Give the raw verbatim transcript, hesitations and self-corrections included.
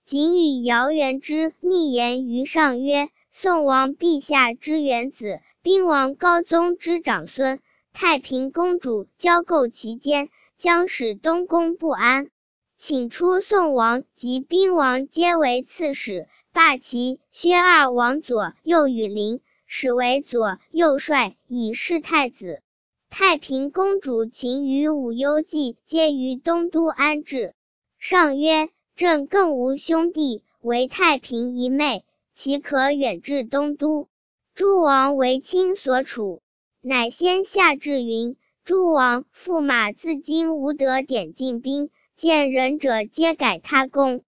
仅与姚元之密言于上曰：宋王陛下之元子，宾王高宗之长孙，太平公主交媾其间，将使东宫不安。请出宋王及宾王皆为刺史，罢其薛二王左右羽林，使为左右帅，以示太子。太平公主秦与武攸暨皆于东都安置。上曰：朕更无兄弟，唯太平一妹，其可远至东都？诸王为亲所处。乃先下至云：诸王驸马自今无得点进兵，见仁者皆改他功。